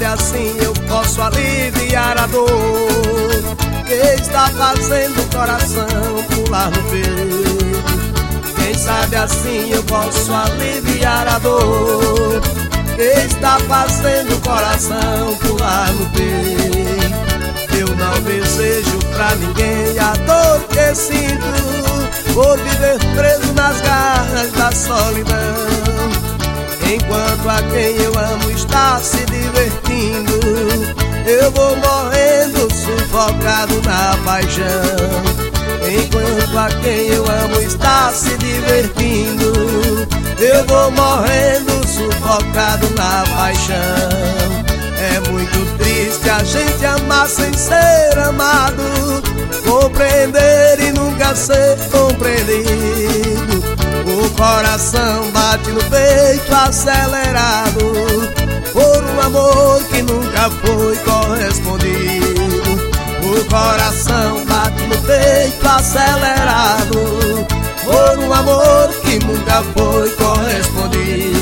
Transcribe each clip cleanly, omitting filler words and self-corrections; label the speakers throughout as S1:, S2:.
S1: assim eu posso aliviar a dor que está fazendo o coração pular no peito. Quem sabe assim eu posso aliviar a dor que está fazendo o coração pular no peito. Eu não desejo pra ninguém a dor que sinto por viver preso nas garras da solidão. Enquanto a quem eu amo está se divertindo, eu vou morrendo sufocado na paixão. Enquanto a quem eu amo está se divertindo, eu vou morrendo sufocado na paixão. É muito triste a gente amar sem ser amado, compreender e nunca ser compreendido. O coração bate no peito acelerado por um amor que nunca foi correspondido. O coração bate no peito acelerado por um amor que nunca foi correspondido.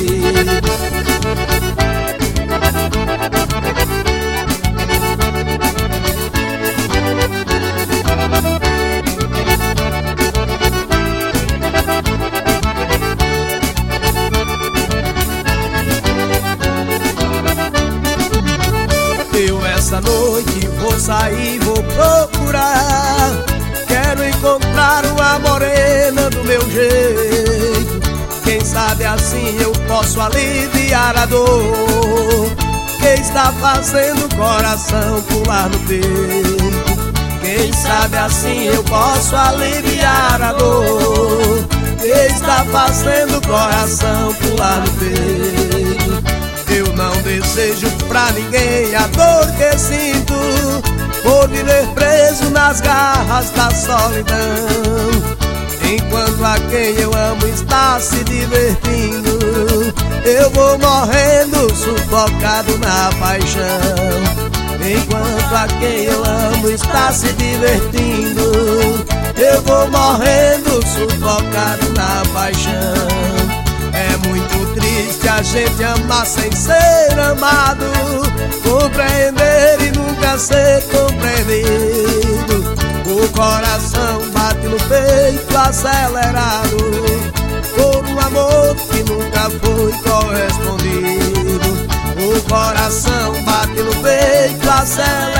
S1: Essa noite vou sair, vou procurar. Quero encontrar uma morena do meu jeito. Quem sabe assim eu posso aliviar a dor que está fazendo o coração pular no peito. Quem sabe assim eu posso aliviar a dor que está fazendo o coração pular no peito. Eu não desejo pra ninguém a dor que sinto por viver preso nas garras da solidão. Enquanto a quem eu amo está se divertindo, eu vou morrendo sufocado na paixão. Enquanto a quem eu amo está se divertindo, eu vou morrendo sufocado na paixão. É muito triste a gente amar sem ser amado, compreender e nunca ser compreendido. O coração bate no peito acelerado por um amor que nunca foi correspondido. O coração bate no peito acelerado